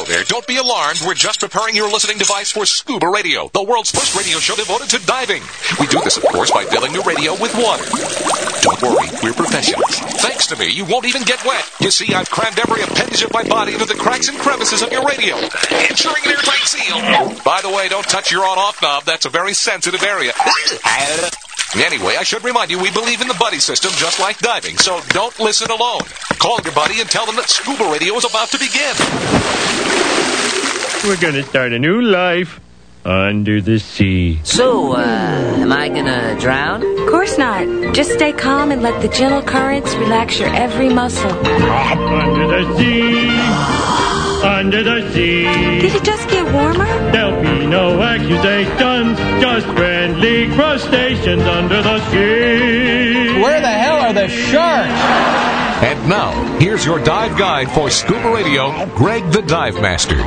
there. Don't be alarmed. We're just preparing your listening device for Scuba Radio, the world's first radio show devoted to diving. We do this, of course, by filling your radio with water. Don't worry, we're professionals. Thanks to me, you won't even get wet. You see, I've crammed every appendage of my body into the cracks and crevices of your radio, ensuring an airtight seal. By the way, don't touch your on-off knob. That's a very sensitive area. Anyway, I should remind you, we believe in the buddy system just like diving, so don't listen alone. Call your buddy and tell them that Scuba Radio is about to begin. We're gonna start a new life under the sea. So, am I gonna drown? Of course not. Just stay calm and let the gentle currents relax your every muscle. Under the sea. Under the sea. Did it just get warmer? There'll be no accusations, just friendly crustaceans under the sea. Where the hell are the sharks? And now, here's your dive guide for Scuba Radio, Greg the Dive Master.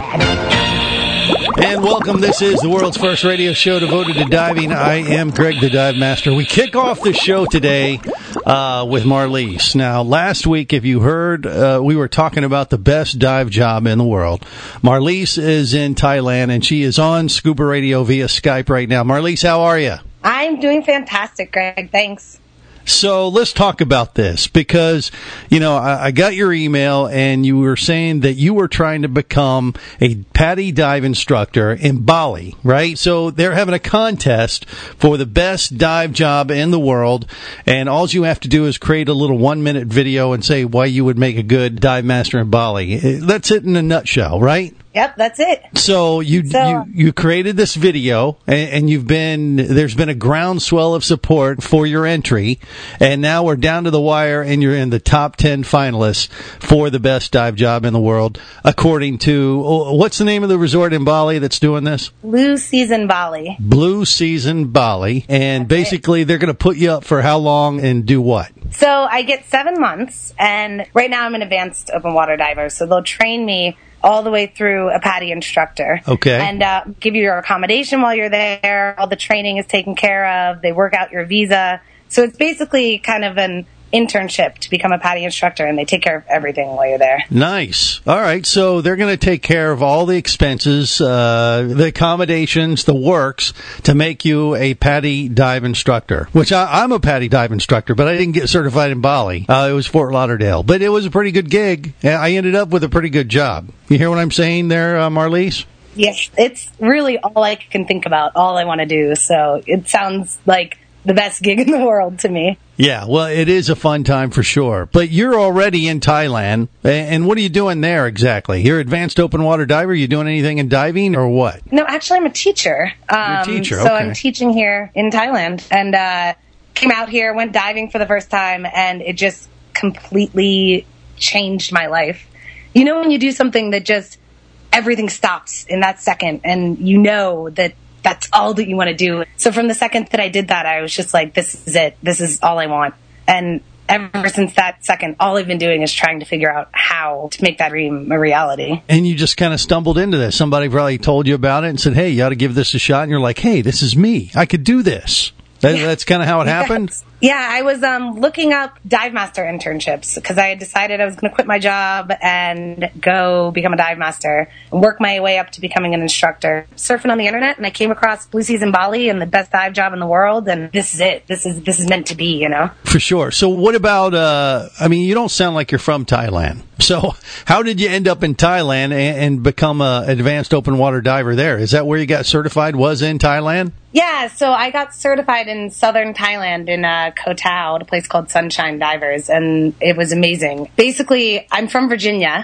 And welcome. This is the world's first radio show devoted to diving. I am Greg the Dive Master. We kick off the show today with Marlise. Now, last week, if you heard, we were talking about the best dive job in the world. Marlise is in Thailand, and she is on Scuba Radio via Skype right now. Marlise, how are you? I'm doing fantastic, Greg. Thanks. So let's talk about this because, you know, I got your email and you were saying that you were trying to become a PADI dive instructor in Bali, right? So they're having a contest for the best dive job in the world, and all you have to do is create a little 1-minute video and say why you would make a good dive master in Bali. That's it in a nutshell, right? Yep, that's it. So you created this video, and there's been a groundswell of support for your entry, and now we're down to the wire, and you're in the top 10 finalists for the best dive job in the world, according to what's the name of the resort in Bali that's doing this? Blue Season Bali. Blue Season Bali, and basically they're going to put you up for how long and do what? So I get 7 months, and right now I'm an advanced open water diver, so they'll train me all the way through a PADI instructor. Okay. And give you your accommodation while you're there. All the training is taken care of. They work out your visa. So it's basically kind of an internship to become a PADI instructor, and they take care of everything while you're there. Nice. All right. So they're going to take care of all the expenses, the accommodations, the works to make you a PADI dive instructor, which I'm a PADI dive instructor, but I didn't get certified in Bali. It was Fort Lauderdale, but it was a pretty good gig. I ended up with a pretty good job. You hear what I'm saying there, Marlise? Yes. It's really all I can think about, all I want to do. So it sounds like the best gig in the world to me. Yeah, well, it is a fun time for sure. But you're already in Thailand, and what are you doing there exactly? You're an advanced open water diver? You doing anything in diving or what? No, actually, I'm a teacher. You're a teacher, So I'm teaching here in Thailand, and came out here, went diving for the first time, and it just completely changed my life. You know when you do something that just everything stops in that second, and you know that that's all that you want to do. So from the second that I did that, I was just like, this is it. This is all I want. And ever since that second, all I've been doing is trying to figure out how to make that dream a reality. And you just kind of stumbled into this. Somebody probably told you about it and said, hey, you ought to give this a shot. And you're like, hey, this is me. I could do this. That's kind of how it happened? Yeah, I was looking up dive master internships because I had decided I was going to quit my job and go become a dive master and work my way up to becoming an instructor. Surfing on the internet, and I came across Blue Season Bali and the best dive job in the world, and this is it. This is meant to be, you know? For sure. So what about, you don't sound like you're from Thailand. So how did you end up in Thailand and become an advanced open water diver there? Is that where you got certified, was in Thailand? Yeah, so I got certified in southern Thailand in Koh Tao, at a place called Sunshine Divers, and it was amazing. Basically, I'm from Virginia,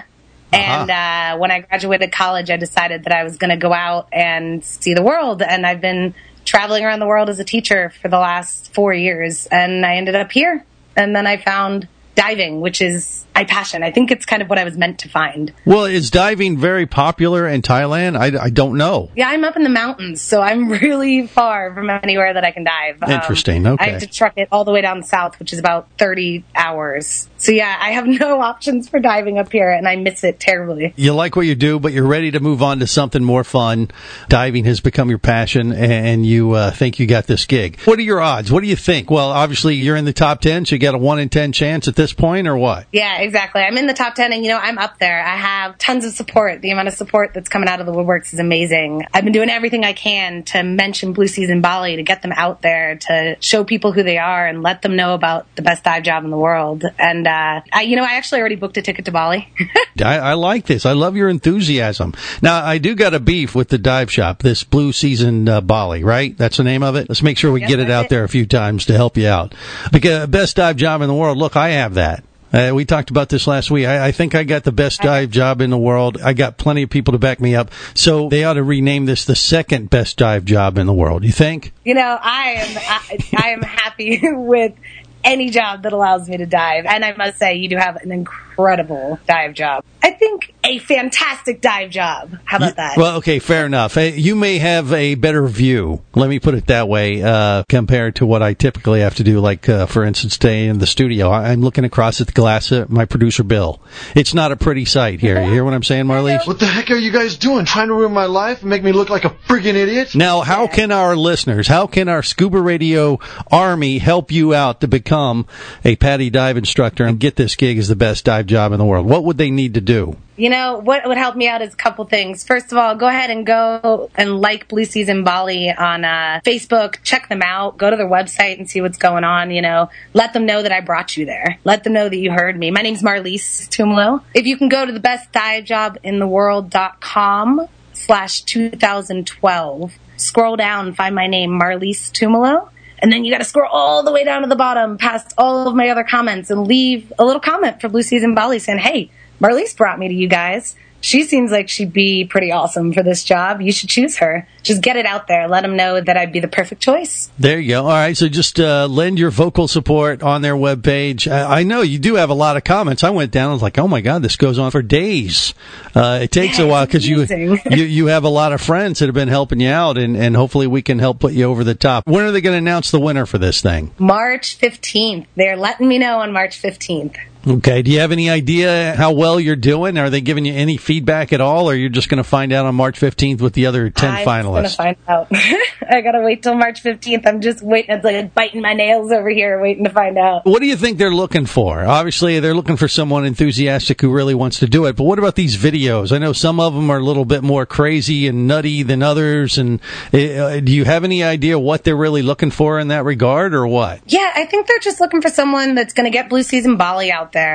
and when I graduated college, I decided that I was going to go out and see the world, and I've been traveling around the world as a teacher for the last 4 years, and I ended up here, and then I found diving, which is my passion. I think it's kind of what I was meant to find. Well, is diving very popular in Thailand? I don't know. Yeah, I'm up in the mountains, so I'm really far from anywhere that I can dive. Interesting, okay. I have to truck it all the way down south, which is about 30 hours. So yeah, I have no options for diving up here, and I miss it terribly. You like what you do, but you're ready to move on to something more fun. Diving has become your passion, and you think you got this gig. What are your odds? What do you think? Well, obviously, you're in the top 10, so you got a 1 in 10 chance at this point, or what? Yeah, exactly. I'm in the top 10 and, I'm up there. I have tons of support. The amount of support that's coming out of the woodworks is amazing. I've been doing everything I can to mention Blue Season Bali, to get them out there, to show people who they are and let them know about the best dive job in the world. And, I actually already booked a ticket to Bali. I like this. I love your enthusiasm. Now, I do got a beef with the dive shop, this Blue Season Bali, right? That's the name of it? Let's make sure we get it out there a few times to help you out. Because best dive job in the world, look, I have that. We talked about this last week. I think I got the best dive job in the world. I got plenty of people to back me up. So they ought to rename this the second best dive job in the world. You think? I am happy with any job that allows me to dive. And I must say, you do have an incredible dive job. I think a fantastic dive job. How about that? Well, okay, fair enough. You may have a better view, let me put it that way, compared to what I typically have to do, like, for instance, stay in the studio. I'm looking across at the glass at my producer, Bill. It's not a pretty sight here. You hear what I'm saying, Marlise? What the heck are you guys doing? Trying to ruin my life and make me look like a friggin' idiot? Now, how can our listeners, how can our Scuba Radio Army help you out to become a PADI dive instructor and get this gig as the best dive job in the world? What would they need to do? What would help me out is a couple things. First of all, go ahead and go and like Blue Season Bali on Facebook. Check them out. Go to their website and see what's going on. Let them know that I brought you there. Let them know that you heard me. My name's Marlise Tumalo. If you can go to thebestdivejobintheworld.com/2012, scroll down and find my name, Marlise Tumalo. And then you got to scroll all the way down to the bottom past all of my other comments and leave a little comment for Blue Season Bali saying, hey, Marlise brought me to you guys. She seems like she'd be pretty awesome for this job. You should choose her. Just get it out there. Let them know that I'd be the perfect choice. There you go. All right, so just lend your vocal support on their webpage. I know you do have a lot of comments. I went down and was like, oh, my God, this goes on for days. It takes a while because you have a lot of friends that have been helping you out, and hopefully we can help put you over the top. When are they going to announce the winner for this thing? March 15th. They're letting me know on March 15th. Okay. Do you have any idea how well you're doing? Are they giving you any feedback at all, or you're just going to find out on March 15th with the other 10 finalists? I'm going to find out. I got to wait till March 15th. I'm just waiting. It's like biting my nails over here waiting to find out. What do you think they're looking for? Obviously, they're looking for someone enthusiastic who really wants to do it. But what about these videos? I know some of them are a little bit more crazy and nutty than others. And do you have any idea what they're really looking for in that regard, or what? Yeah, I think they're just looking for someone that's going to get Blue Season Bali out there.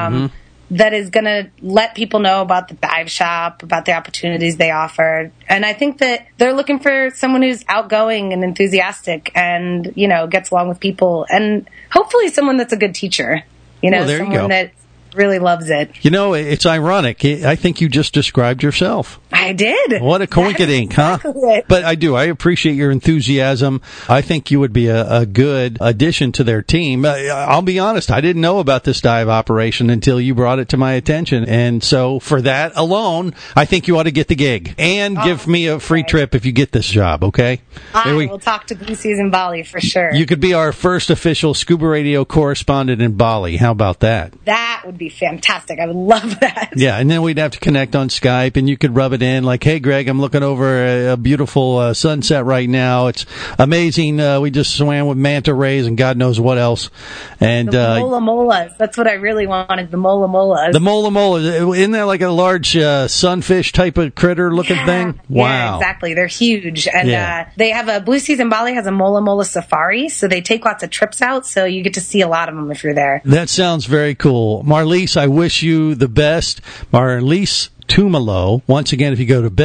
That is going to let people know about the dive shop, about the opportunities they offer. And I think that they're looking for someone who's outgoing and enthusiastic and, gets along with people. And hopefully someone that's a good teacher, someone that really loves it. It's ironic. I think you just described yourself. I did. What a coinkydink, huh? But I appreciate your enthusiasm. I think you would be a good addition to their team. I'll be honest, I didn't know about this dive operation until you brought it to my attention. And so for that alone, I think you ought to get the gig. And give me a free trip if you get this job, okay? I will talk to Blue Season Bali for sure. You could be our first official Scuba Radio correspondent in Bali. How about that? That would be fantastic. I would love that. Yeah, and then we'd have to connect on Skype, and you could rub it in like, hey, Greg, I'm looking over a beautiful sunset right now. It's amazing. We just swam with manta rays and God knows what else. And the mola molas. That's what I really wanted, the mola molas. The mola molas. Isn't that like a large sunfish type of critter looking thing? Wow. Yeah, exactly. They're huge. And they have a Blue Season Bali has a mola mola safari, so they take lots of trips out, so you get to see a lot of them if you're there. That sounds very cool. Marlise, I wish you the best. Marlise Tumalo. Once again, if you go to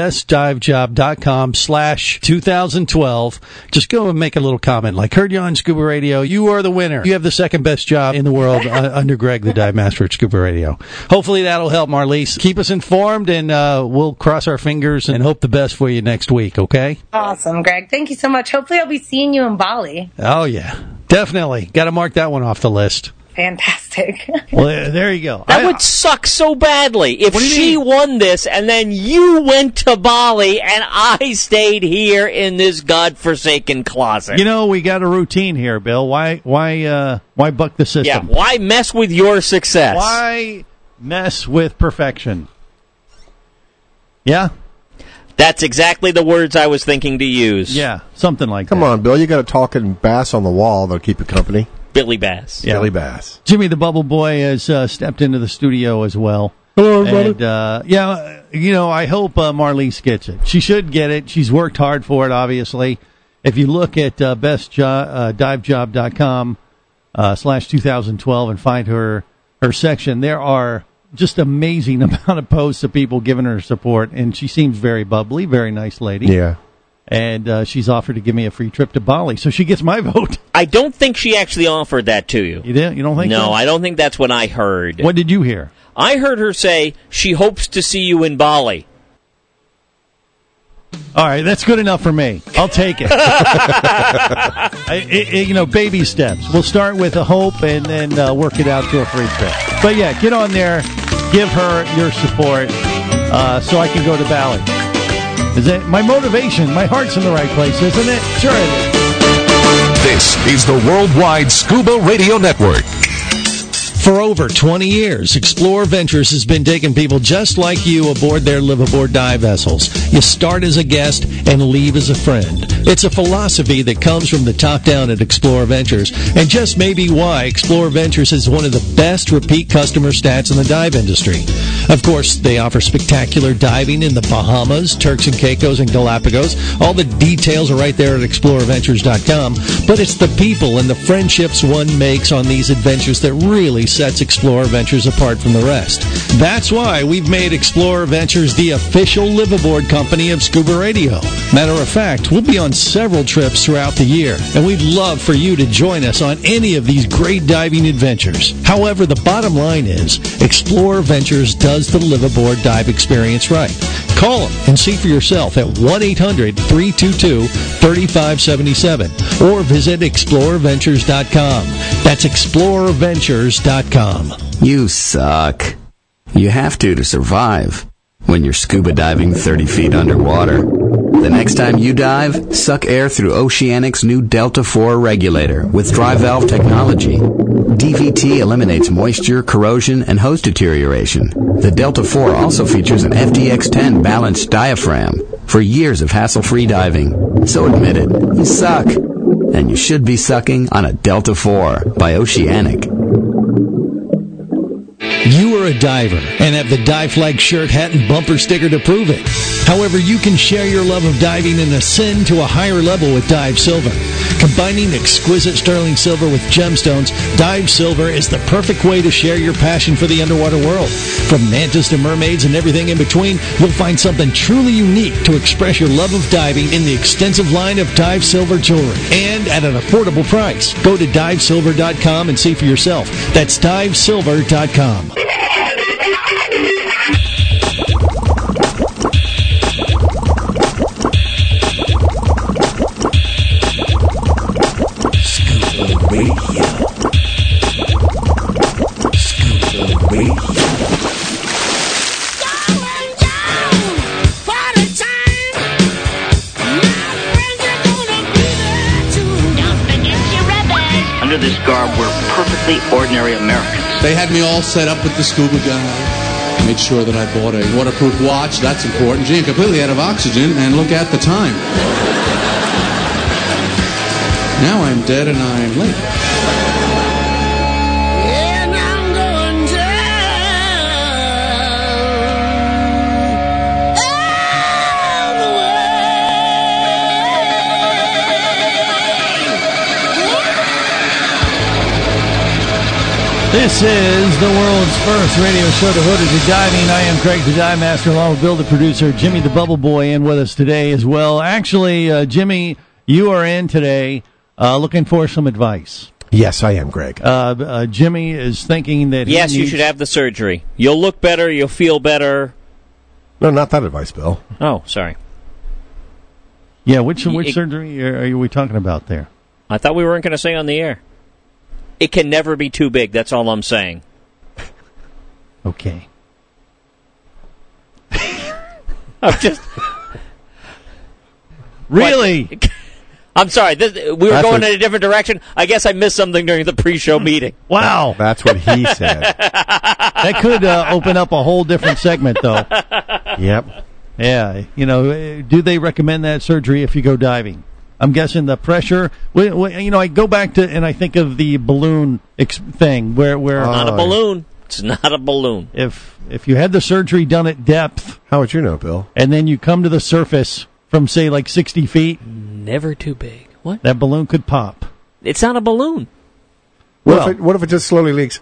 bestdivejob.com/2012, just go and make a little comment like, heard you on Scuba Radio. You are the winner. You have the second best job in the world under Greg, the dive master at Scuba Radio. Hopefully that'll help, Marlise. Keep us informed, and we'll cross our fingers and hope the best for you next week, okay? Awesome, Greg. Thank you so much. Hopefully I'll be seeing you in Bali. Oh, yeah. Definitely. Got to mark that one off the list. Fantastic. Well, there you go. That would suck so badly if she won this and then you went to Bali and I stayed here in this godforsaken closet. We got a routine here, Bill. Why buck the system? Yeah, why mess with your success? Why mess with perfection? Yeah? That's exactly the words I was thinking to use. Yeah, something like that. Come on, Bill. You got a talking bass on the wall that'll keep you company. Billy Bass. Yeah. Billy Bass. Jimmy the Bubble Boy has stepped into the studio as well. Hello, everybody. And, I hope Marlise gets it. She should get it. She's worked hard for it, obviously. If you look at bestdivejob.com /2012 and find her section, there are just amazing amount of posts of people giving her support, and she seems very bubbly, very nice lady. Yeah. And she's offered to give me a free trip to Bali, so she gets my vote. I don't think she actually offered that to you. You didn't? You don't think so? No, I don't think that's what I heard. What did you hear? I heard her say she hopes to see you in Bali. All right, that's good enough for me. I'll take it. Baby steps. We'll start with a hope and then work it out to a free trip. But yeah, get on there, give her your support so I can go to Bali. Is it my motivation? My heart's in the right place, isn't it? Sure it is. This is the Worldwide Scuba Radio Network. For over 20 years, Explorer Ventures has been taking people just like you aboard their live-aboard dive vessels. You start as a guest and leave as a friend. It's a philosophy that comes from the top down at Explorer Ventures, and just may be why Explorer Ventures is one of the best repeat customer stats in the dive industry. Of course, they offer spectacular diving in the Bahamas, Turks and Caicos, and Galapagos. All the details are right there at explorerventures.com, but it's the people and the friendships one makes on these adventures that really sets Explorer Ventures apart from the rest. That's why we've made Explorer Ventures the official live-aboard company of Scuba Radio. Matter of fact, we'll be on several trips throughout the year, and we'd love for you to join us on any of these great diving adventures. However, the bottom line is, Explorer Ventures does the live-aboard dive experience right. Call them and see for yourself at 1-800-322-3577 or visit explorerventures.com. That's explorerventures.com. You suck. You have to survive when you're scuba diving 30 feet underwater. The next time you dive, suck air through Oceanic's new Delta 4 regulator with dry valve technology. DVT eliminates moisture, corrosion, and hose deterioration. The Delta 4 also features an FDX10 balanced diaphragm for years of hassle-free diving. So admit it, you suck. And you should be sucking on a Delta 4 by Oceanic. You are a diver and have the Dive Flag shirt, hat, and bumper sticker to prove it. However, you can share your love of diving and ascend to a higher level with Dive Silver. Combining exquisite sterling silver with gemstones, Dive Silver is the perfect way to share your passion for the underwater world. From mantis to mermaids and everything in between, you'll find something truly unique to express your love of diving in the extensive line of Dive Silver jewelry, and at an affordable price. Go to divesilver.com and see for yourself. That's divesilver.com. Under this garb, we're perfectly ordinary Americans. They had me all set up with the scuba guy. Made sure that I bought a waterproof watch. That's important. Gee, I'm completely out of oxygen, and look at the time. Now I'm dead and I'm late. And I'm going This is the world's first radio show devoted to diving. I am Craig the Dive Master, along with Bill the producer, Jimmy the Bubble Boy, in with us today as well. Actually, Jimmy, you are in today looking for some advice. Yes, I am, Greg. Jimmy is thinking that yes, you should have the surgery. You'll look better. You'll feel better. No, not that advice, Bill. Oh, sorry. Yeah, which surgery are we talking about there? I thought we weren't going to say on the air. It can never be too big. That's all I'm saying. Okay. I'm just... Really? What? I'm sorry. We were going in a different direction. I guess I missed something during the pre-show meeting. Wow. That's what he said. That could open up a whole different segment, though. Yep. Yeah. Do they recommend that surgery if you go diving? I'm guessing the pressure. I go back to and I think of the balloon thing where not a balloon. It's not a balloon. If you had the surgery done at depth, how would you know, Bill? And then you come to the surface from say like 60 feet, never too big. What? That balloon could pop. It's not a balloon. What if it just slowly leaks?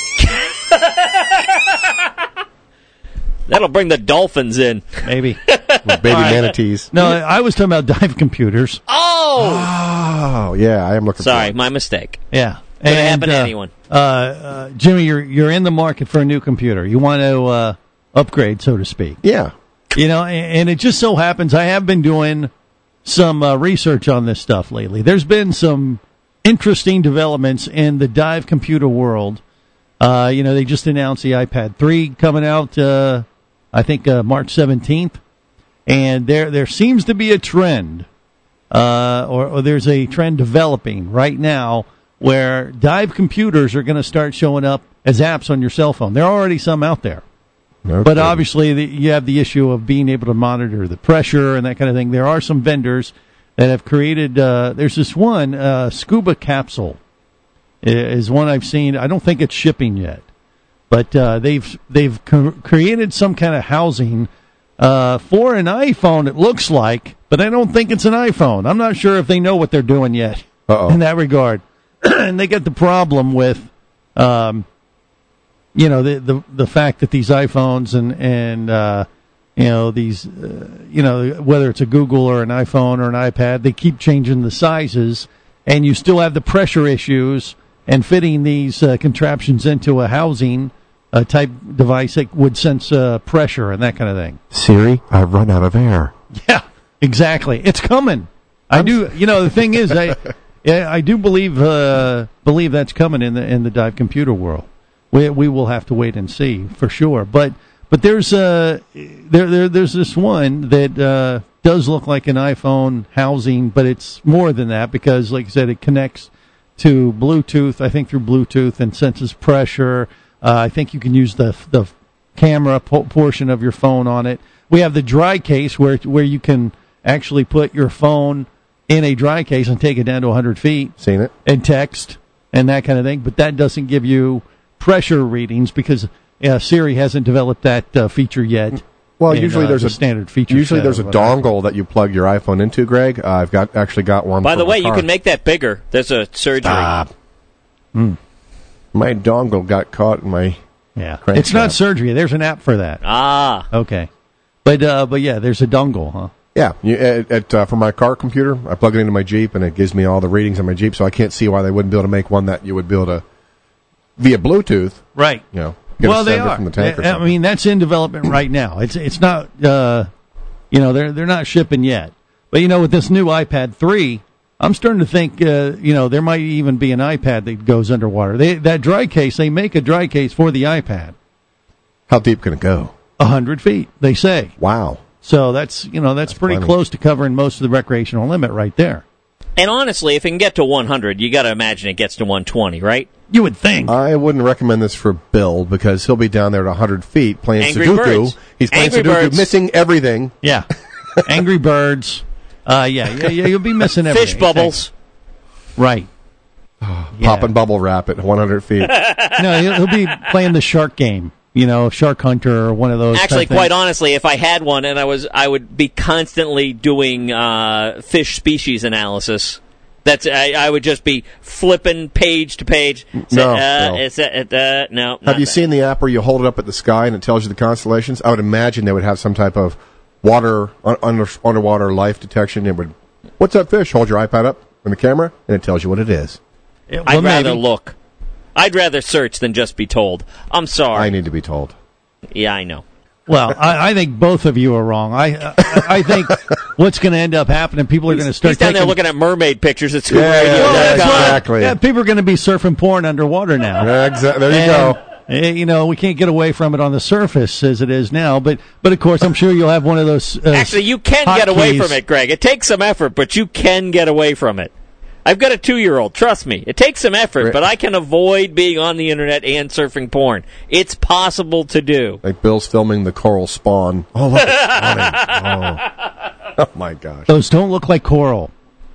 That'll bring the dolphins in. Maybe. With baby manatees. No, I was talking about dive computers. Oh! Oh, yeah, I am looking Sorry, my mistake. Yeah. Could happen to anyone. Jimmy, you're in the market for a new computer. You want to upgrade, so to speak. Yeah. And it just so happens I have been doing some research on this stuff lately. There's been some interesting developments in the dive computer world. They just announced the iPad 3 coming out, I think March 17th. And there seems to be a trend, or there's a trend developing right now where dive computers are going to start showing up as apps on your cell phone. There are already some out there. Okay. But obviously you have the issue of being able to monitor the pressure and that kind of thing. There are some vendors that have created, there's this one, Scuba Capsule is one I've seen. I don't think it's shipping yet. But they've created some kind of housing for an iPhone, it looks like, but I don't think it's an iPhone. I'm not sure if they know what they're doing yet in that regard. And they get the problem with, the fact that these iPhones and whether it's a Google or an iPhone or an iPad, they keep changing the sizes, and you still have the pressure issues and fitting these contraptions into a housing type device that would sense pressure and that kind of thing. Siri, I've run out of air. Yeah, exactly. It's coming. The thing is, I do believe that's coming in the dive computer world. We will have to wait and see for sure. But there's there's this one that does look like an iPhone housing, but it's more than that because, like I said, it connects to Bluetooth. I think through Bluetooth and senses pressure. I think you can use the camera portion of your phone on it. We have the dry case where you can actually put your phone in a dry case and take it down to 100 feet. Seen it. And text and that kind of thing. But that doesn't give you pressure readings because Siri hasn't developed that feature yet. Well, usually there's a standard feature. Usually there's a dongle that you plug your iPhone into, Greg. I've actually got one. By the way, you can make that bigger. There's a surgery. Stop. My dongle got caught in my crankshaft. It's not surgery. There's an app for that. Okay. But yeah, there's a dongle, huh? Yeah, for my car computer, I plug it into my Jeep, and it gives me all the readings on my Jeep, so I can't see why they wouldn't be able to make one that you would be able to, via Bluetooth, right? Get well, a they sender are. From the tank or something. I mean, that's in development right now. It's not, they're not shipping yet. But, with this new iPad 3, I'm starting to think, there might even be an iPad that goes underwater. That dry case, they make a dry case for the iPad. How deep can it go? 100 feet, they say. Wow. So that's pretty close to covering most of the recreational limit right there. And honestly, if it can get to 100, you got to imagine it gets to 120, right? You would think. I wouldn't recommend this for Bill because he'll be down there at 100 feet playing Angry Sudoku. Birds. He's playing Angry Sudoku, Birds. missing everything. Yeah. Angry Birds. You'll be missing everything. Fish bubbles. Right. Popping bubble wrap at 100 feet. No, he'll be playing the shark game. Shark Hunter or one of those. Actually, type quite things. honestly, if I had one and I would be constantly doing fish species analysis. I would just be flipping page to page. No. Have you seen the app where you hold it up at the sky and it tells you the constellations? I would imagine they would have some type of underwater life detection. It would. What's that fish? Hold your iPad up in the camera and it tells you what it is. I'd rather look. I'd rather search than just be told. I'm sorry. I need to be told. Yeah, I know. Well, I think both of you are wrong. I think what's going to end up happening, people are going to start He's down there looking at mermaid pictures at Scuba Radio. Exactly. Yeah, people are going to be surfing porn underwater now. Exactly. There you go. We can't get away from it on the surface as it is now, but of course, I'm sure you'll have one of those. Actually, you can get away from it, Greg. It takes some effort, but you can get away from it. I've got a 2-year-old. Trust me. It takes some effort, but I can avoid being on the internet and surfing porn. It's possible to do. Like Bill's filming the coral spawn. Oh, look, it's funny. Oh, my gosh. Those don't look like coral.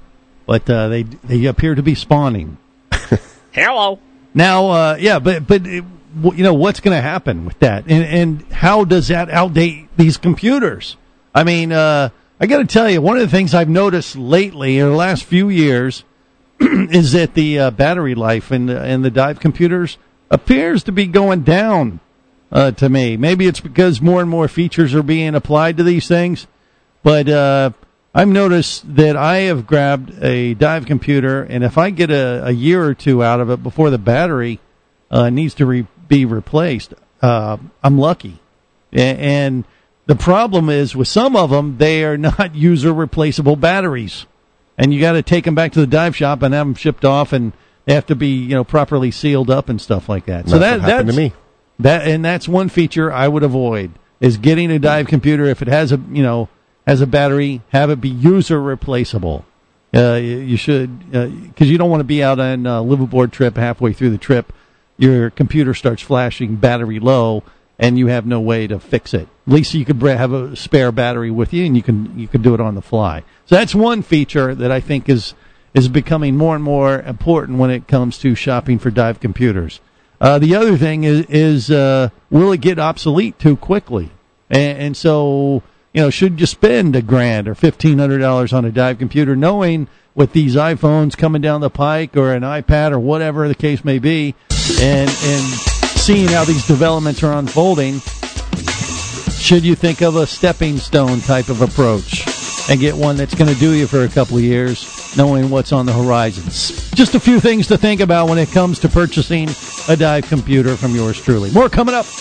but they appear to be spawning. Hello. Now, but you know, what's going to happen with that, and how does that outdate these computers? I mean, I got to tell you, one of the things I've noticed lately in the last few years is that the battery life in the dive computers appears to be going down. To me, maybe it's because more and more features are being applied to these things, but I've noticed that I have grabbed a dive computer, and if I get a year or two out of it before the battery needs to be replaced, I'm lucky. And the problem is with some of them, they are not user replaceable batteries, and you got to take them back to the dive shop and have them shipped off, and they have to be properly sealed up and stuff like that. So that's what happened to me. That's one feature I would avoid, is getting a dive computer. If it has a battery, have it be user replaceable. You should, because you don't want to be out on a liveaboard trip, halfway through the trip, your computer starts flashing battery low, and you have no way to fix it. At least you could have a spare battery with you, and you can do it on the fly. So that's one feature that I think is becoming more and more important when it comes to shopping for dive computers. The other thing is will it get obsolete too quickly? And so, should you spend $1,000 or $1,500 on a dive computer, knowing with these iPhones coming down the pike, or an iPad, or whatever the case may be, and seeing how these developments are unfolding, should you think of a stepping stone type of approach and get one that's going to do you for a couple of years, knowing what's on the horizons? Just a few things to think about when it comes to purchasing a dive computer from yours truly. More coming up.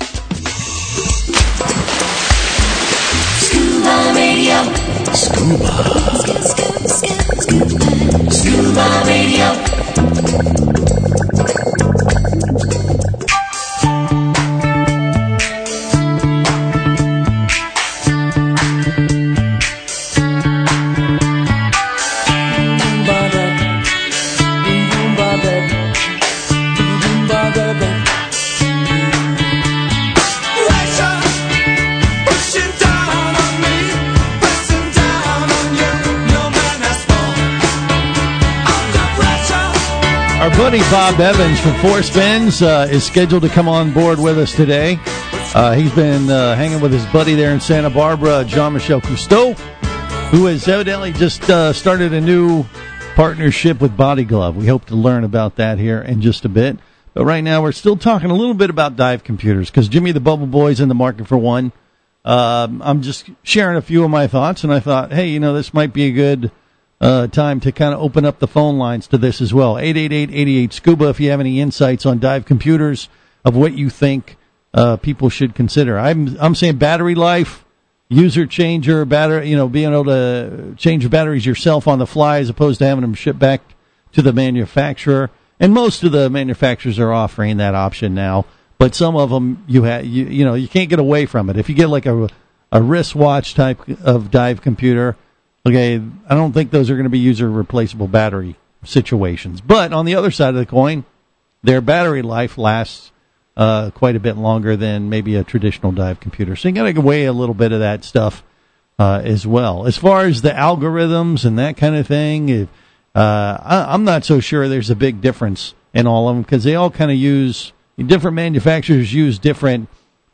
Scuba Radio. Scuba Radio. Our buddy Bob Evans from Four Spins is scheduled to come on board with us today. He's been hanging with his buddy there in Santa Barbara, Jean-Michel Cousteau, who has evidently just started a new partnership with Body Glove. We hope to learn about that here in just a bit. But right now we're still talking a little bit about dive computers, because Jimmy the Bubble Boy's in the market for one. I'm just sharing a few of my thoughts, and I thought, hey, this might be a good time to kind of open up the phone lines to this as well. 888-88-SCUBA if you have any insights on dive computers, of what you think people should consider. I'm saying battery life, user changer, battery, being able to change your batteries yourself on the fly as opposed to having them shipped back to the manufacturer. And most of the manufacturers are offering that option now, but some of them you can't get away from it. If you get like a wristwatch type of dive computer, okay, I don't think those are going to be user replaceable battery situations. But on the other side of the coin, their battery life lasts quite a bit longer than maybe a traditional dive computer. So you got to weigh a little bit of that stuff as well. As far as the algorithms and that kind of thing, I'm not so sure there's a big difference in all of them, because they all kind of use, different manufacturers use different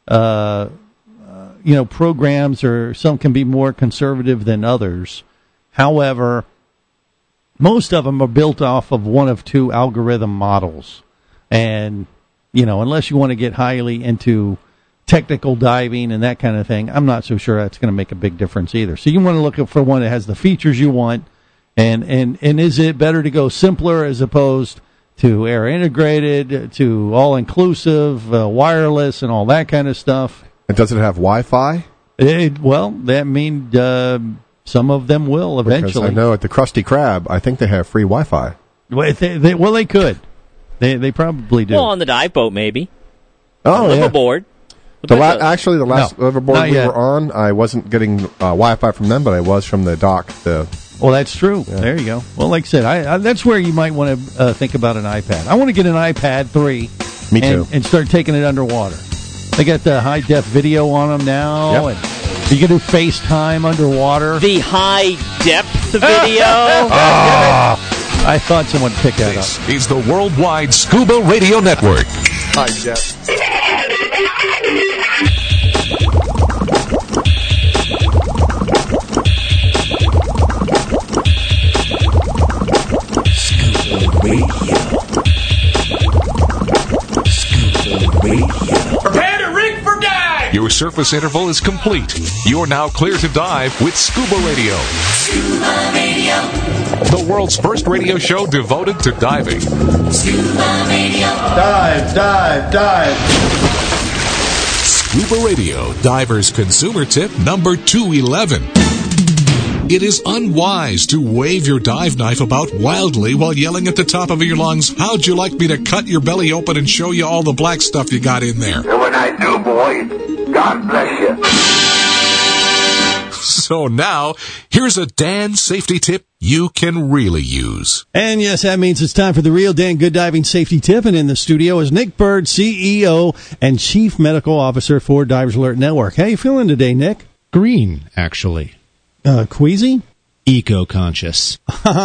programs, or some can be more conservative than others. However, most of them are built off of one of two algorithm models. And, unless you want to get highly into technical diving and that kind of thing, I'm not so sure that's going to make a big difference either. So you want to look for one that has the features you want. And is it better to go simpler as opposed to air integrated, to all inclusive, wireless, and all that kind of stuff? And does it have Wi-Fi? That means some of them will eventually. Because I know at the Krusty Krab, I think they have free Wi-Fi. Well, they could. They probably do. Well, on the dive boat, maybe. Oh, yeah. Liveaboard. The last liveaboard we were on, I wasn't getting Wi-Fi from them, but I was from the dock. Well, that's true. Yeah. There you go. Well, like I said, that's where you might want to think about an iPad. I want to get an iPad 3. Me too. And start taking it underwater. They got the high-def video on them now. Yep. And you can do FaceTime underwater. The high-depth the video. I thought someone would pick that up. This is the Worldwide Scuba Radio Network. Hi, Jeff. Prepare to rig for dive! Your surface interval is complete. You're now clear to dive with Scuba Radio. Scuba Radio. The world's first radio show devoted to diving. Scuba Radio. Dive, dive, dive. Scuba Radio, diver's consumer tip number 211. It is unwise to wave your dive knife about wildly while yelling at the top of your lungs, "How'd you like me to cut your belly open and show you all the black stuff you got in there?" And when I do, boy, God bless you. So now, here's a Dan safety tip you can really use. And yes, that means it's time for the real Dan Good Diving Safety Tip. And in the studio is Nick Bird, CEO and Chief Medical Officer for Divers Alert Network. How you feeling today, Nick? Green, actually. Queasy? Eco-conscious.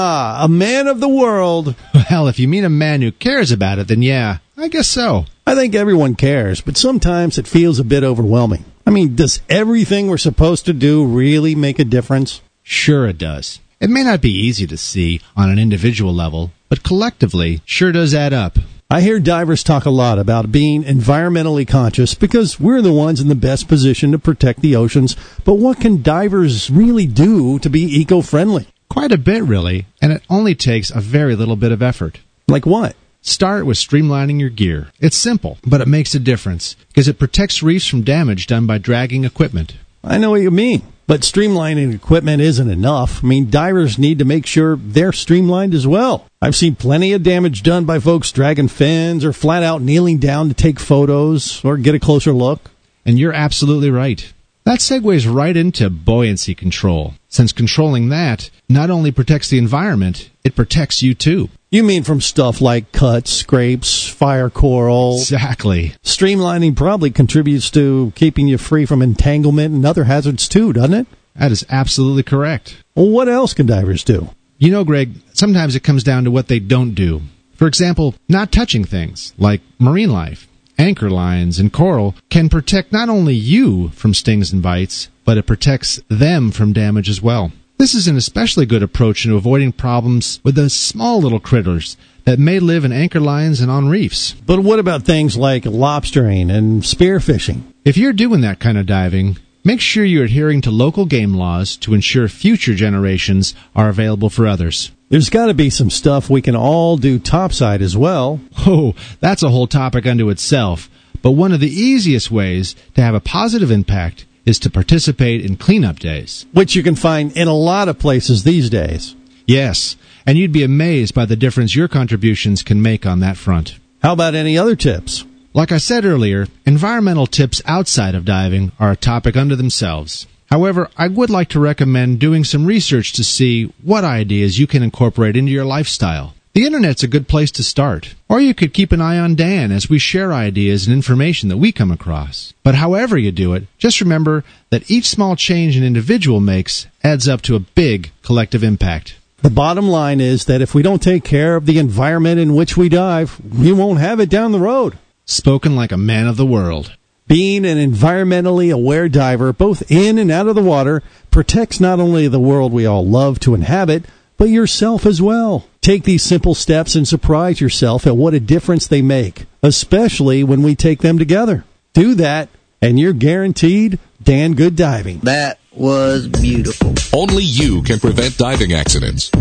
A man of the world. Well, if you mean a man who cares about it, then yeah, I guess so. I think everyone cares, but sometimes it feels a bit overwhelming. I mean, does everything we're supposed to do really make a difference? Sure it does. It may not be easy to see on an individual level, but collectively, sure does add up. I hear divers talk a lot about being environmentally conscious because we're the ones in the best position to protect the oceans. But what can divers really do to be eco-friendly? Quite a bit, really, and it only takes a very little bit of effort. Like what? Start with streamlining your gear. It's simple, but it makes a difference because it protects reefs from damage done by dragging equipment. I know what you mean, but streamlining equipment isn't enough. I mean, divers need to make sure they're streamlined as well. I've seen plenty of damage done by folks dragging fins or flat out kneeling down to take photos or get a closer look. And you're absolutely right. That segues right into buoyancy control, since controlling that not only protects the environment, it protects you too. You mean from stuff like cuts, scrapes, fire coral? Exactly. Streamlining probably contributes to keeping you free from entanglement and other hazards too, doesn't it? That is absolutely correct. Well, what else can divers do? You know, Greg, sometimes it comes down to what they don't do. For example, not touching things like marine life. Anchor lines and coral can protect not only you from stings and bites, but it protects them from damage as well. This is an especially good approach to avoiding problems with the small little critters that may live in anchor lines and on reefs. But what about things like lobstering and spearfishing? If you're doing that kind of diving, make sure you're adhering to local game laws to ensure future generations are available for others. There's got to be some stuff we can all do topside as well. Oh, that's a whole topic unto itself. But one of the easiest ways to have a positive impact is to participate in cleanup days. Which you can find in a lot of places these days. Yes, and you'd be amazed by the difference your contributions can make on that front. How about any other tips? Like I said earlier, environmental tips outside of diving are a topic unto themselves. However, I would like to recommend doing some research to see what ideas you can incorporate into your lifestyle. The Internet's a good place to start. Or you could keep an eye on Dan as we share ideas and information that we come across. But however you do it, just remember that each small change an individual makes adds up to a big collective impact. The bottom line is that if we don't take care of the environment in which we dive, we won't have it down the road. Spoken like a man of the world. Being an environmentally aware diver, both in and out of the water, protects not only the world we all love to inhabit, but yourself as well. Take these simple steps and surprise yourself at what a difference they make, especially when we take them together. Do that, and you're guaranteed Dan Good Diving. That was beautiful. Only you can prevent diving accidents.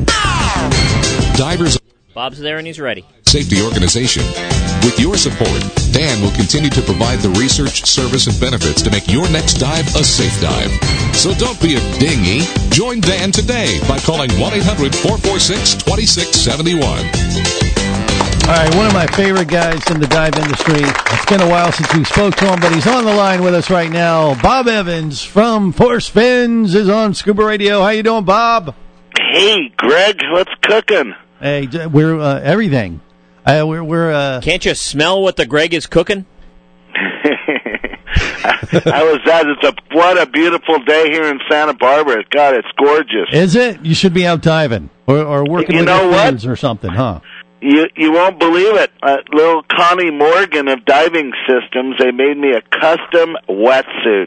Divers Bob's there and he's ready. Safety Organization. With your support, Dan will continue to provide the research, service, and benefits to make your next dive a safe dive. So don't be a dinghy. Join Dan today by calling 1-800-446-2671. All right, one of my favorite guys in the dive industry. It's been a while since we spoke to him, but he's on the line with us right now. Bob Evans from Force Fins is on Scuba Radio. How you doing, Bob? Hey, Greg, what's cooking? Hey, we're everything. We're Can't you smell what the Greg is cooking? What a beautiful day here in Santa Barbara. God, it's gorgeous. Is it? You should be out diving or working with your friends or something, huh? You won't believe it. Little Connie Morgan of Diving Systems, they made me a custom wetsuit.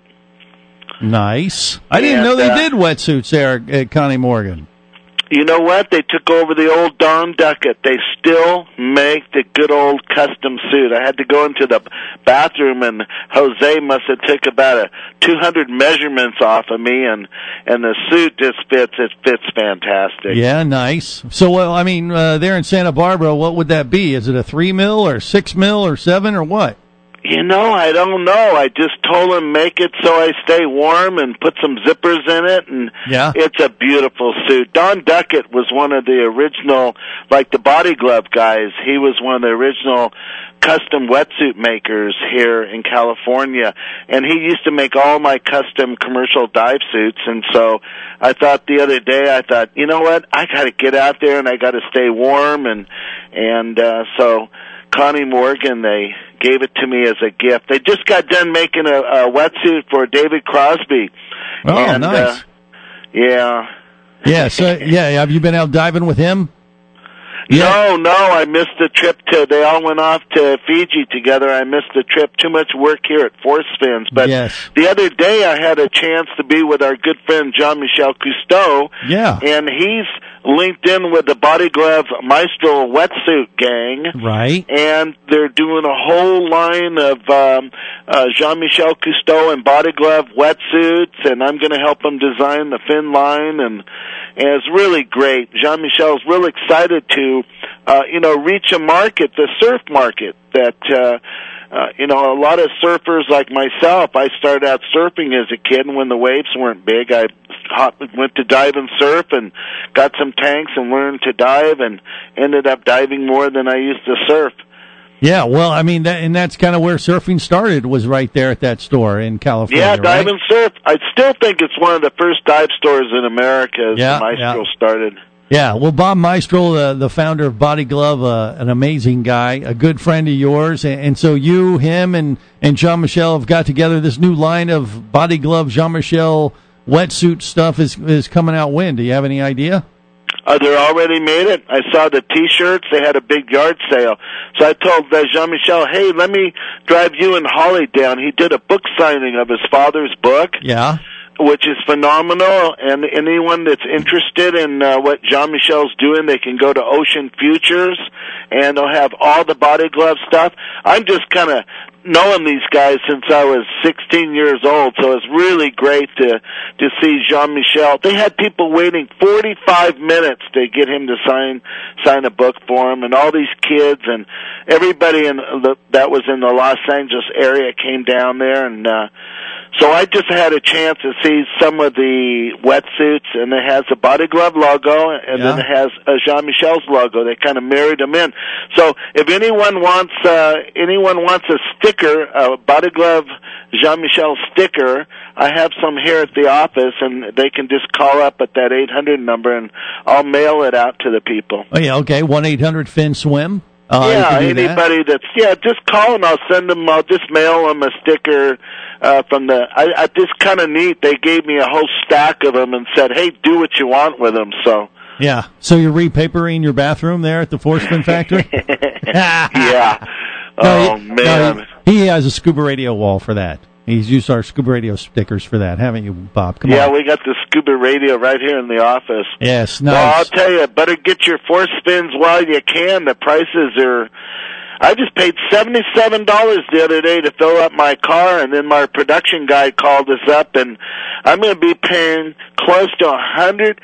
Nice. I didn't know they did wetsuits there at Connie Morgan. You know what? They took over the old Don Duckett. They still make the good old custom suit. I had to go into the bathroom, and Jose must have took about 200 measurements off of me, and the suit just fits. It fits fantastic. Yeah, nice. So, well, I mean, there in Santa Barbara, what would that be? Is it a 3 mil or 6 mil or 7 or what? You know, I don't know. I just told him make it so I stay warm and put some zippers in it, and it's a beautiful suit. Don Duckett was one of the original, like the Body Glove guys. He was one of the original custom wetsuit makers here in California, and he used to make all my custom commercial dive suits. And so I thought the other day, you know what? I got to get out there and I got to stay warm, and so Connie Morgan, they gave it to me as a gift. They just got done making a wetsuit for David Crosby. Oh, and, nice. Yeah. Yeah, so, have you been out diving with him? Yeah. No, I missed the trip they all went off to Fiji together. I missed the trip. Too much work here at Force Fins. But the other day I had a chance to be with our good friend Jean-Michel Cousteau. Yeah. And he's linked in with the Body Glove Maestro wetsuit gang. Right. And they're doing a whole line of Jean-Michel Cousteau and Body Glove wetsuits, and I'm going to help them design the fin line, and it's really great. Jean-Michel's real excited to, reach a market, the surf market, that, a lot of surfers like myself, I started out surfing as a kid, and when the waves weren't big, I went to dive and surf and got some tanks and learned to dive and ended up diving more than I used to surf. Yeah, well, I mean, that's kind of where surfing started, was right there at that store in California. Yeah, dive and surf. I still think it's one of the first dive stores in America as the Maestro started. Yeah, well, Bob Maestro, the founder of Body Glove, an amazing guy, a good friend of yours, and so you, him, and Jean-Michel have got together this new line of Body Glove Jean-Michel wetsuit stuff is coming out when? Do you have any idea? They're already made it. I saw the T-shirts. They had a big yard sale. So I told Jean-Michel, hey, let me drive you and Holly down. He did a book signing of his father's book. Yeah. Which is phenomenal, and anyone that's interested in what Jean-Michel's doing, they can go to Ocean Futures, and they'll have all the Body Glove stuff. I'm just kind of knowing these guys since I was 16 years old, so it's really great to see Jean-Michel. They had people waiting 45 minutes to get him to sign a book for him, and all these kids and everybody that was in the Los Angeles area came down there, and so I just had a chance to see some of the wetsuits, and it has a Body Glove logo, and then it has a Jean-Michel's logo. They kind of married them in. So if anyone wants a sticker, a Body Glove Jean-Michel sticker, I have some here at the office, and they can just call up at that 800 number, and I'll mail it out to the people. Oh, yeah, okay, 1-800-FIN-SWIM. Anybody just call and I'll just mail them a sticker from I just kind of neat. They gave me a whole stack of them and said, hey, do what you want with them, so. Yeah, so you're repapering your bathroom there at the Force Fin Factory? Yeah. Oh, man. No, he has a Scuba Radio wall for that. He's used our Scuba Radio stickers for that, haven't you, Bob? Come on. Yeah, we got the Scuba Radio right here in the office. Yes, nice. Well, I'll tell you, better get your Force Fins while you can. The prices are... I just paid $77 the other day to fill up my car, and then my production guy called us up, and I'm going to be paying close to $100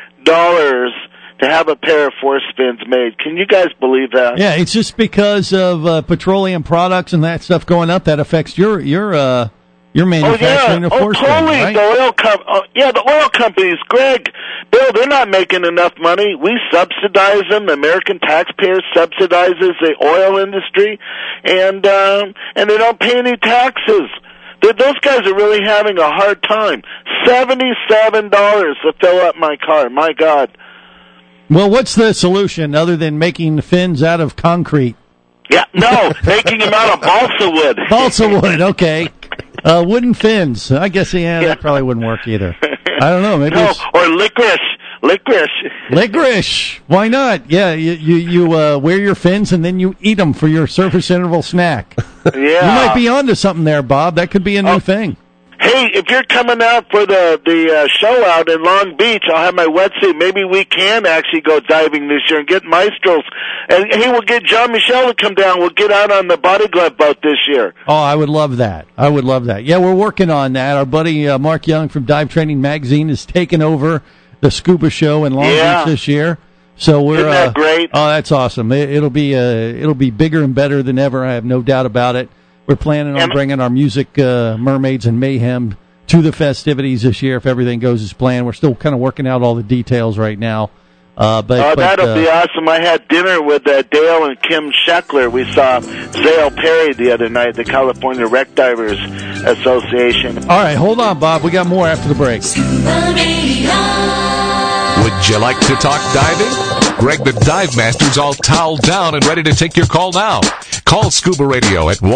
to have a pair of Force Fins made. Can you guys believe that? Yeah, it's just because of petroleum products and that stuff going up that affects your manufacturing of Force Fins, right? The oil companies, Greg, Bill, they're not making enough money. We subsidize them. The American taxpayer subsidizes the oil industry, and they don't pay any taxes. Those guys are really having a hard time. $77 to fill up my car. My God. Well, what's the solution other than making the fins out of concrete? Yeah, no, making them out of balsa wood. Balsa wood, okay. Wooden fins. I guess, that probably wouldn't work either. I don't know. Maybe or licorice. Licorice. Why not? Yeah, you wear your fins and then you eat them for your surface interval snack. Yeah. You might be onto something there, Bob. That could be a new thing. Hey, if you're coming out for the show out in Long Beach, I'll have my wetsuit. Maybe we can actually go diving this year and get maestros. And hey, we'll get John Michelle to come down. We'll get out on the body glove boat this year. Oh, I would love that. Yeah, we're working on that. Our buddy Mark Young from Dive Training Magazine is taking over the scuba show in Long Beach this year. So we're Isn't that great? Oh, that's awesome. It'll be bigger and better than ever. I have no doubt about it. We're planning on bringing our music, Mermaids and Mayhem, to the festivities this year if everything goes as planned. We're still kind of working out all the details right now. That'll be awesome. I had dinner with Dale and Kim Scheckler. We saw Zale Perry the other night, the California Wreck Divers Association. All right, hold on, Bob. We got more after the break. Would you like to talk diving? Greg the Dive Master's all toweled down and ready to take your call now. Call Scuba Radio at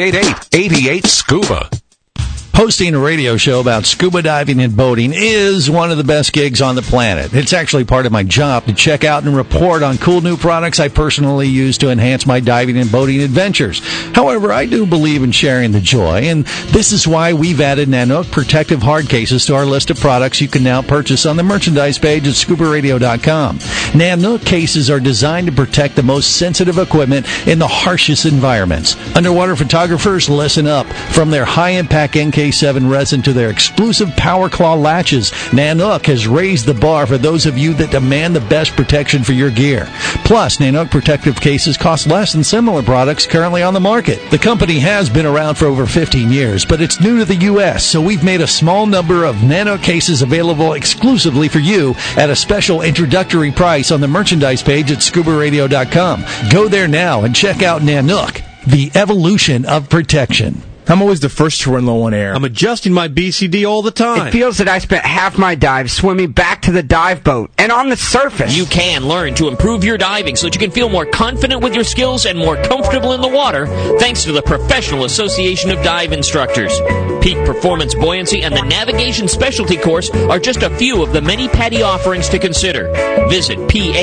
1-888-88-SCUBA. Hosting a radio show about scuba diving and boating is one of the best gigs on the planet. It's actually part of my job to check out and report on cool new products I personally use to enhance my diving and boating adventures. However, I do believe in sharing the joy, and this is why we've added Nanook protective hard cases to our list of products you can now purchase on the merchandise page at ScubaRadio.com. Nanook cases are designed to protect the most sensitive equipment in the harshest environments. Underwater photographers, listen up. From their high-impact NK7 resin to their exclusive Power Claw latches, Nanook has raised the bar for those of you that demand the best protection for your gear. Plus, Nanook protective cases cost less than similar products currently on the market. The company has been around for over 15 years, but it's new to the U.S., so we've made a small number of Nanook cases available exclusively for you at a special introductory price on the merchandise page at ScubaRadio.com. Go there now and check out Nanook, the evolution of protection. I'm always the first to run low on air. I'm adjusting my BCD all the time. It feels that I spent half my dive swimming back to the dive boat and on the surface. You can learn to improve your diving so that you can feel more confident with your skills and more comfortable in the water thanks to the Professional Association of Dive Instructors. Peak Performance Buoyancy and the Navigation Specialty Course are just a few of the many PADI offerings to consider. Visit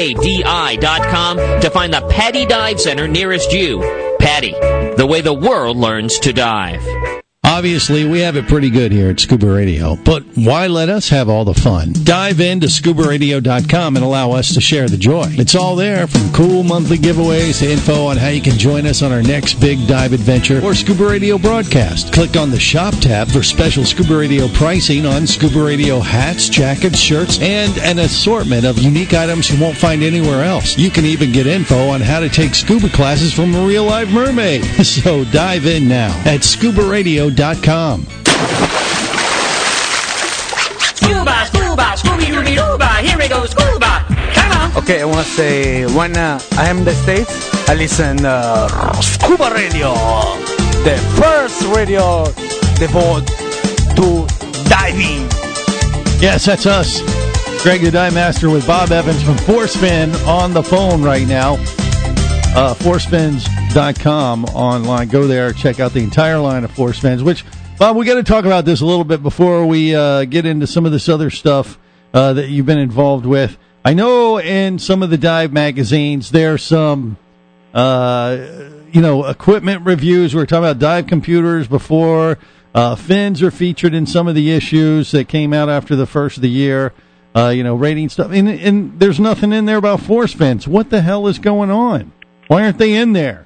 PADI.com to find the PADI Dive Center nearest you. PADI, the way the world learns to dive. Obviously, we have it pretty good here at Scuba Radio, but why let us have all the fun? Dive into ScubaRadio.com and allow us to share the joy. It's all there, from cool monthly giveaways to info on how you can join us on our next big dive adventure or Scuba Radio broadcast. Click on the Shop tab for special Scuba Radio pricing on Scuba Radio hats, jackets, shirts, and an assortment of unique items you won't find anywhere else. You can even get info on how to take scuba classes from a real live mermaid. So dive in now at ScubaRadio.com. Scuba, scuba, scooby-dooby-dooba, here we go, scuba, come on. Okay, I want to say, when I am in the States, I listen Scuba Radio, the first radio devoted to diving. Yes, that's us. Greg the Dive Master with Bob Evans from Forespin on the phone right now. Forespins.com online. Go there, check out the entire line of Forespins, which, Bob, we got to talk about this a little bit before we get into some of this other stuff that you've been involved with. I know in some of the dive magazines there's some, equipment reviews. We were talking about dive computers before. Fins are featured in some of the issues that came out after the first of the year. Rating stuff. And there's nothing in there about force fins. What the hell is going on? Why aren't they in there?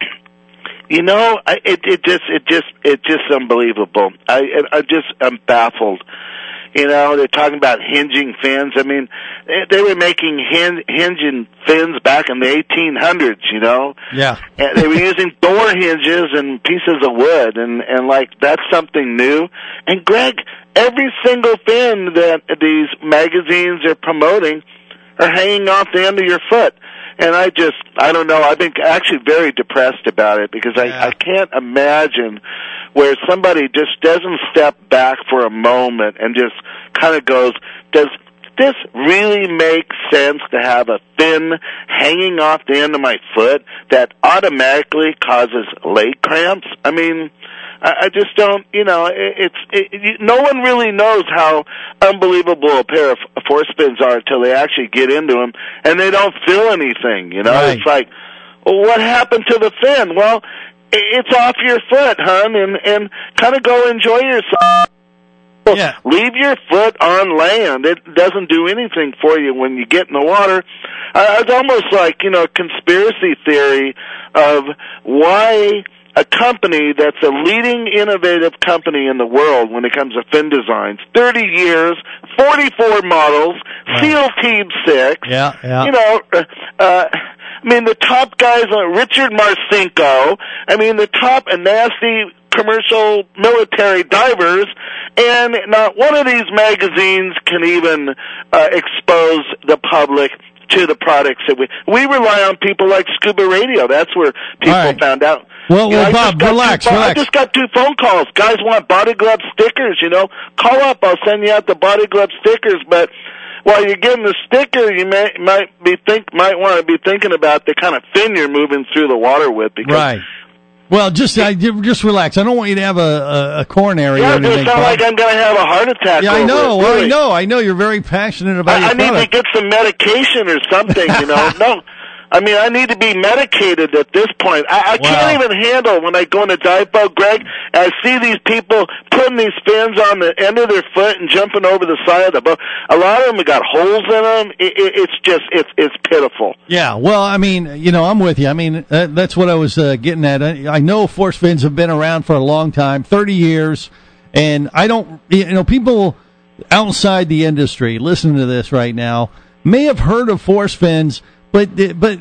It's just unbelievable. I'm baffled. They're talking about hinging fins. I mean, they were making hinging fins back in the 1800s, Yeah. And they were using door hinges and pieces of wood, and that's something new. And Greg, every single fin that these magazines are promoting are hanging off the end of your foot. And I don't know, I've been actually very depressed about it because I can't imagine where somebody just doesn't step back for a moment and just kind of goes, does this really make sense to have a fin hanging off the end of my foot that automatically causes leg cramps? I mean, I just don't, no one really knows how unbelievable a pair of force fins are until they actually get into them, and they don't feel anything, Right. It's like, well, what happened to the fin? Well, it's off your foot, hon, and kind of go enjoy yourself. Yeah. Leave your foot on land. It doesn't do anything for you when you get in the water. It's almost like, a conspiracy theory of why a company that's a leading innovative company in the world when it comes to fin designs, 30 years, 44 models, SEAL Team 6. Yeah. The top guys are Richard Marcinko. The top nasty commercial military divers, and not one of these magazines can even expose the public to the products that we rely on people like Scuba Radio. That's where people found out. Well, Bob, relax. I just got 2 phone calls. Guys want body glove stickers, Call up. I'll send you out the body glove stickers, but while you're getting the sticker, you might want to be thinking about the kind of fin you're moving through the water with. Because right. Well, just relax. I don't want you to have a coronary. Yeah, or anything. It sounds like I'm going to have a heart attack. Yeah, I know. Really. I know. You're very passionate about your product. I need to get some medication or something. No. I need to be medicated at this point. I can't even handle when I go in a dive boat, Greg, and I see these people putting these fins on the end of their foot and jumping over the side of the boat. A lot of them have got holes in them. It's pitiful. Yeah, well, I'm with you. That's what I was getting at. I know force fins have been around for a long time, 30 years, and I don't, people outside the industry listening to this right now may have heard of force fins, but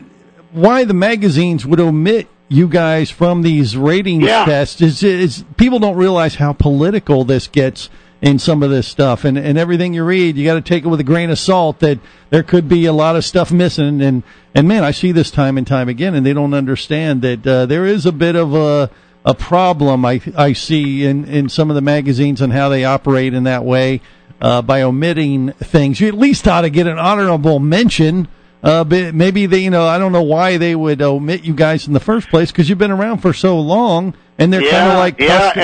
why the magazines would omit you guys from these ratings tests is people don't realize how political this gets in some of this stuff. And everything you read, you got to take it with a grain of salt that there could be a lot of stuff missing. And man, I see this time and time again, and they don't understand that there is a bit of a problem I see in some of the magazines and how they operate in that way by omitting things. You at least ought to get an honorable mention. Maybe they, I don't know why they would omit you guys in the first place because you've been around for so long, and they're kind of like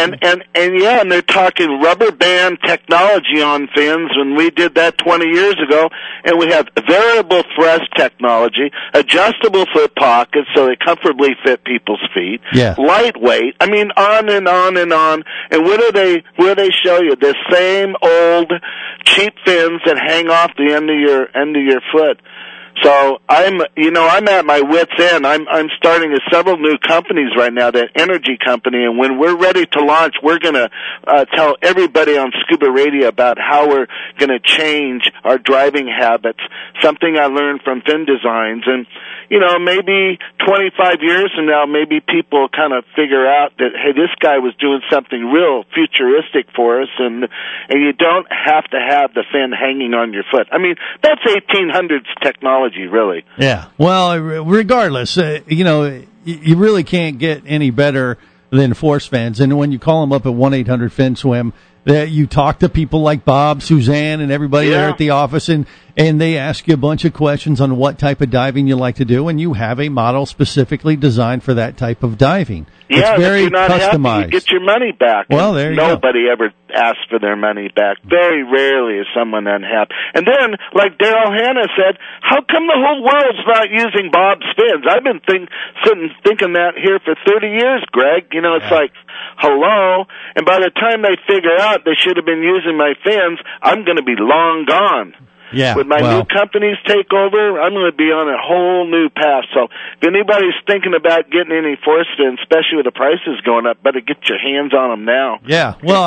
and they're talking rubber band technology on fins. When we did that 20 years ago, and we have variable thrust technology, adjustable foot pockets so they comfortably fit people's feet, lightweight. On and on and on. And where do they show you the same old cheap fins that hang off the end of your foot? So I'm at my wit's end. I'm starting several new companies right now, that energy company, and when we're ready to launch, we're going to tell everybody on Scuba Radio about how we're going to change our driving habits, something I learned from Fin Designs. And, maybe 25 years from now, maybe people kind of figure out that, hey, this guy was doing something real futuristic for us, and you don't have to have the fin hanging on your foot. That's 1800s technology, really. Yeah. Well, regardless, you really can't get any better than force fins. And when you call them up at 1-800-FIN-SWIM, that you talk to people like Bob, Suzanne, and everybody there at the office, and they ask you a bunch of questions on what type of diving you like to do, and you have a model specifically designed for that type of diving. Yeah, it's very if you're not customized. Happy, you get your money back. Well, there you Nobody ever asks for their money back. Very rarely is someone unhappy. And then, like Daryl Hannah said, how come the whole world's not using Bob's fins? I've been sitting thinking that here for 30 years, Greg. It's like, hello? And by the time they figure out they should have been using my fins, I'm going to be long gone. Yeah, with my new companies take over, I'm going to be on a whole new path. So if anybody's thinking about getting any force fins, especially with the prices going up, better get your hands on them now. Yeah, well,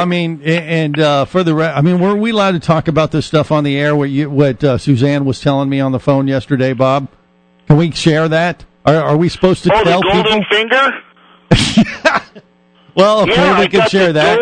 for the were we allowed to talk about this stuff on the air? What Suzanne was telling me on the phone yesterday, Bob? Can we share that? Are we supposed to tell the golden people? Finger? Well, okay, we can share that.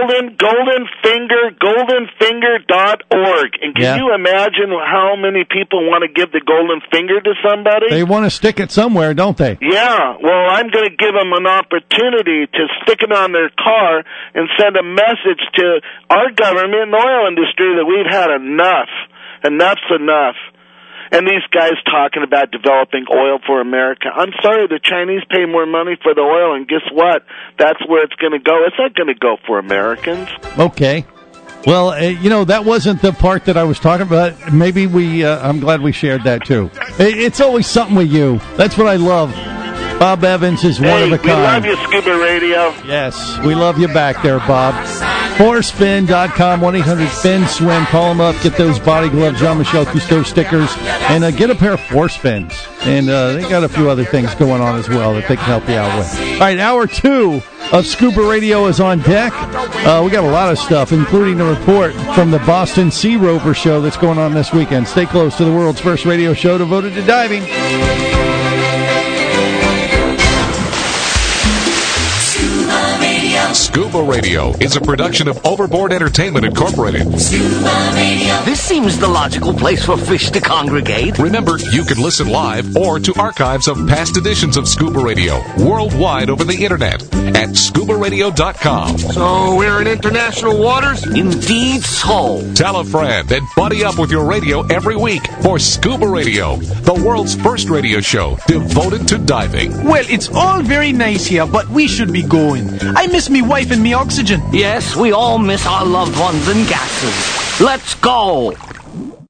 goldenfinger.org. And can you imagine how many people want to give the golden finger to somebody? They want to stick it somewhere, don't they? Yeah. Well, I'm going to give them an opportunity to stick it on their car and send a message to our government and oil industry that we've had enough. Enough's enough. And these guys talking about developing oil for America. I'm sorry, the Chinese pay more money for the oil, and guess what? That's where it's going to go. It's not going to go for Americans. Okay. Well, that wasn't the part that I was talking about. Maybe I'm glad we shared that, too. It's always something with you. That's what I love. Bob Evans is one of a kind. We love you, Scuba Radio. Yes, we love you back there, Bob. Forspin.com, 1-800-FIN-SWIM. Call them up, get those body gloves, Jean-Michel Cousteau stickers, and get a pair of Forspins. And they got a few other things going on as well that they can help you out with. All right, hour 2 of Scuba Radio is on deck. We got a lot of stuff, including the report from the Boston Sea Rover show that's going on this weekend. Stay close to the world's first radio show devoted to diving. Scuba Radio is a production of Overboard Entertainment Incorporated. Scuba Radio. This seems the logical place for fish to congregate. Remember, you can listen live or to archives of past editions of Scuba Radio worldwide over the internet at scubaradio.com. So we're in international waters? Indeed so. Tell a friend and buddy up with your radio every week for Scuba Radio, the world's first radio show devoted to diving. Well, it's all very nice here, but we should be going. I miss me wife and me oxygen. Yes, we all miss our loved ones and gases. Let's go.